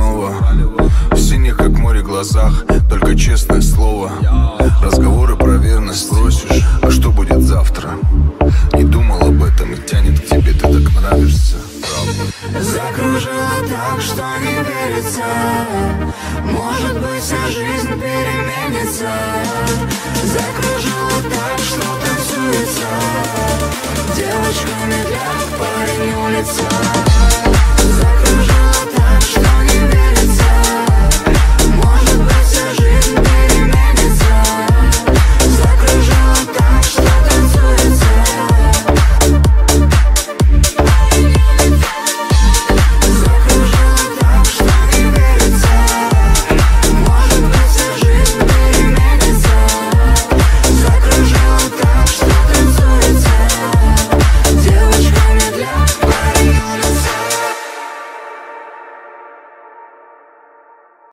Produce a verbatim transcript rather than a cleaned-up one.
снова. В синих, как море, глазах только честное слово. Разговоры про верность спросишь, а что будет завтра? Не думал об этом и тянет к тебе, ты так нравишься, правда. Закружила так, что не верится. Может быть, вся жизнь переменится. Закружила так, что танцуется. Девочка медляк, парень улица. Закружила